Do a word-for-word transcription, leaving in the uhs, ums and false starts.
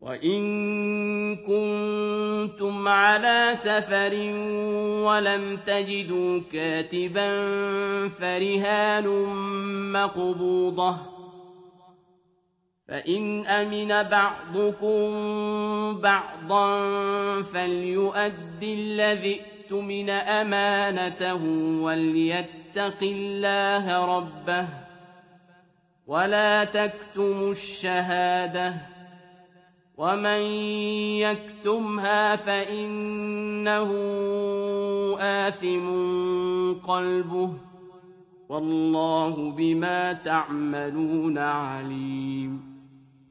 وَإِن كُنتُمْ عَلَىٰ سَفَرٍ وَلَمْ تَجِدُوا كَاتِبًا فَرِهَانٌ مَّقْبُوضَةٌ ۖ فَإِنْ أَمِنَ بَعْضُكُم بَعْضًا فَلْيُؤَدِّ الَّذِي اؤْتُمِنَ أَمَانَتَهُ وَلْيَتَّقِ اللَّهَ رَبَّهُ وَلَا تَكْتُمُوا الشَّهَادَةَ ۚ وَمَن يَكْتُمْهَا فَإِنَّهُ آثِمٌ قَلْبُهُ ۗ وَاللَّهُ بِمَا تَعْمَلُونَ عَلِيمٌ